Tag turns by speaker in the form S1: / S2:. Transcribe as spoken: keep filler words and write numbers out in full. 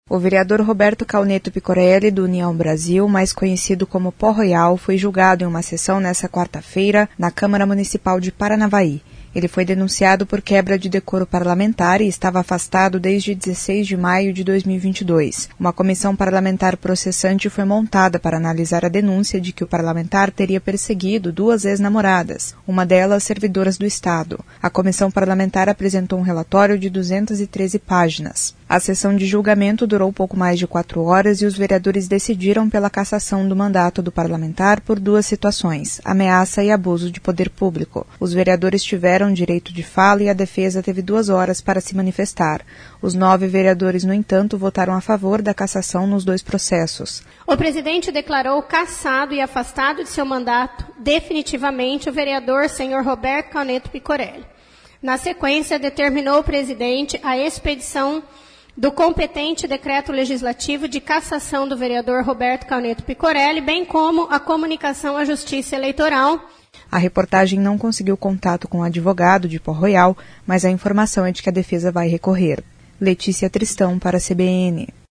S1: O vereador Roberto Cauneto Picorelli, do União Brasil, mais conhecido como Pó Royal, foi julgado em uma sessão nesta quarta-feira na Câmara Municipal de Paranavaí. Ele foi denunciado por quebra de decoro parlamentar e estava afastado desde dezesseis de maio de dois mil e vinte e dois. Uma comissão parlamentar processante foi montada para analisar a denúncia de que o parlamentar teria perseguido duas ex-namoradas, uma delas servidoras do Estado. A comissão parlamentar apresentou um relatório de duzentas e treze páginas. A sessão de julgamento durou pouco mais de quatro horas e os vereadores decidiram pela cassação do mandato do parlamentar por duas situações, ameaça e abuso de poder público. Os vereadores tiveram direito de fala e a defesa teve duas horas para se manifestar. Os nove vereadores, no entanto, votaram a favor da cassação nos dois processos.
S2: O presidente declarou cassado e afastado de seu mandato definitivamente o vereador senhor Roberto Cauneto Picorelli. Na sequência, determinou o presidente a expedição do competente decreto legislativo de cassação do vereador Roberto Cauneto Picorelli, bem como a comunicação à Justiça Eleitoral.
S1: A reportagem não conseguiu contato com o advogado de Pó Royal, mas a informação é de que a defesa vai recorrer. Letícia Tristão para a C B N.